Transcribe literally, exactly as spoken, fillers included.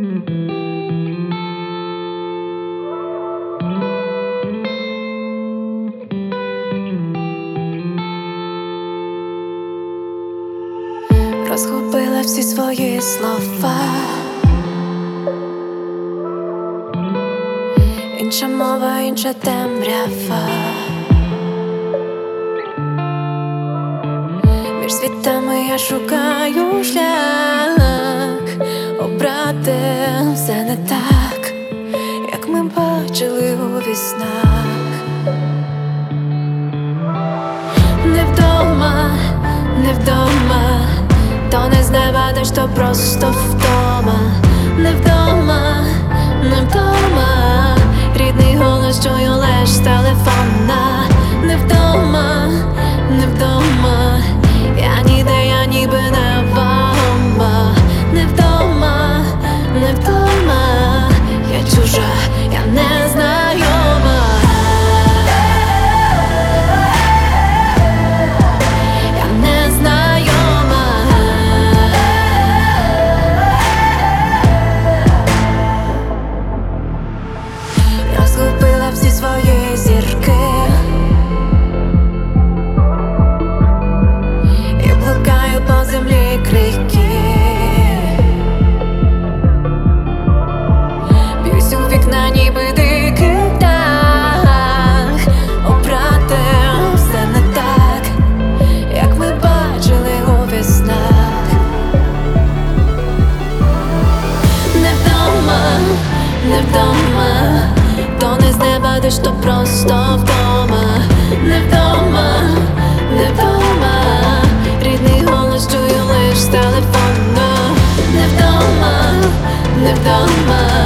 Розгубила всі свої слова, інша мова, інша темрява. Між світами я шукаю шлях, обрати все не так, як ми бачили у віснах. Не вдома, не вдома, то не з неба дощ, то просто вдома. Не вдома, не вдома, рідний голос чую лиш з телефона. Не вдома, не вдома, я ніде, я ніби не вдома. Не вдома, не вдома, я чужа, я незнайома. Я незнайома. Розгубила всі свої зірки і блукаю по землі крики. Б'юсь у вікна, ніби дикий птах, обрати все не так, як ми бачили у віснах. Не вдома, не вдома, то не з неба дощ, то просто вдома. Не вдома, не вдома, рідний голос чую лиш з телефона. Не вдома, не вдома,